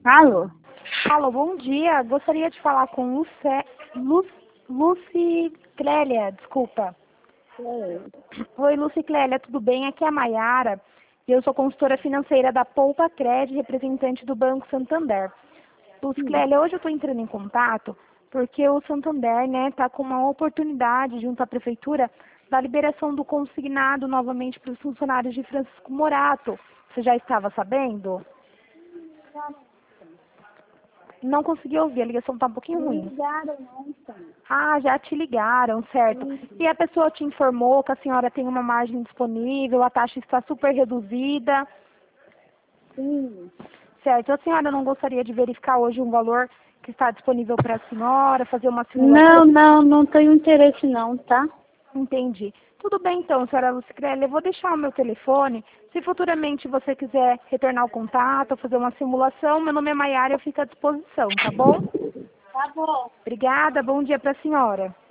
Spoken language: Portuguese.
Alô? Alô, bom dia. Gostaria de falar com Lucy Clélia, desculpa. Oi, Lucy Clélia, tudo bem? Aqui é a Maiara e eu sou consultora financeira da Poupa Cred, representante do Banco Santander. Lucy Clélia, hoje eu estou entrando em contato porque o Santander, está com uma oportunidade junto à Prefeitura da liberação do consignado novamente para os funcionários de Francisco Morato. Você já estava sabendo? Não consegui ouvir, a ligação está um pouquinho ruim. Ligaram ontem. Ah, já te ligaram, certo. E a pessoa te informou que a senhora tem uma margem disponível, a taxa está super reduzida, Sim. certo. A senhora não gostaria de verificar hoje um valor que está disponível para a senhora, fazer uma simulação? Não tenho interesse não, tá? Entendi. Tudo bem então, senhora Lucicrélia, eu vou deixar o meu telefone. Se futuramente você quiser retornar o contato, fazer uma simulação, meu nome é Maiara, eu fico à disposição, tá bom? Tá bom. Obrigada, bom dia para a senhora.